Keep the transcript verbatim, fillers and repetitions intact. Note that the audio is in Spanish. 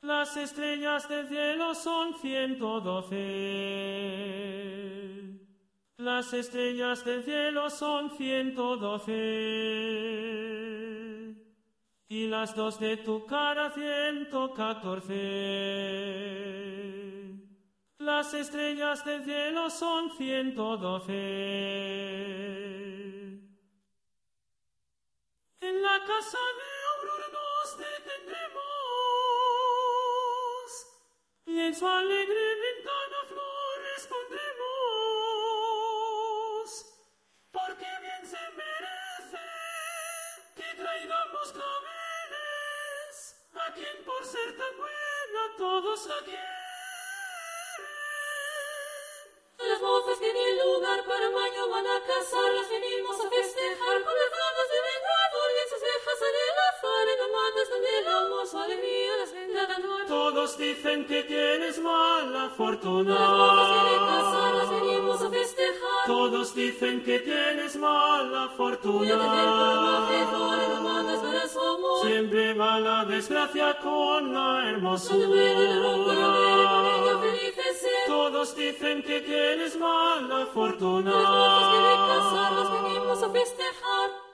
Las estrellas del cielo son ciento doce. Las estrellas del cielo son ciento doce. Y las dos de tu cara ciento catorce. Las estrellas del cielo son ciento doce. En la casa de Aurora nos detendremos, y en su alegre ventana flores pondremos, porque bien se merece que traigamos claveles a quien por ser tan buena todos la quieren. Las mozas que en el lugar para mayo van a casar, las venimos a festejar con las damas de Vengador, y en sus cejas sale el azar, en amantes donde el amor su alegría las vendrá dando. Todos dicen que tienes mala fortuna. Las mozas que quieren casar, las venimos a festejar. Todos dicen que tienes mala fortuna. Y antes del Carmageddon, en amantes para su amor. Siempre va la desgracia con la hermosura. Cuando vuelve la rompa la mujer, con ella felices ser. Todos dicen que tienes mala fortuna. Las mozas que quieren casar, las venimos a festejar.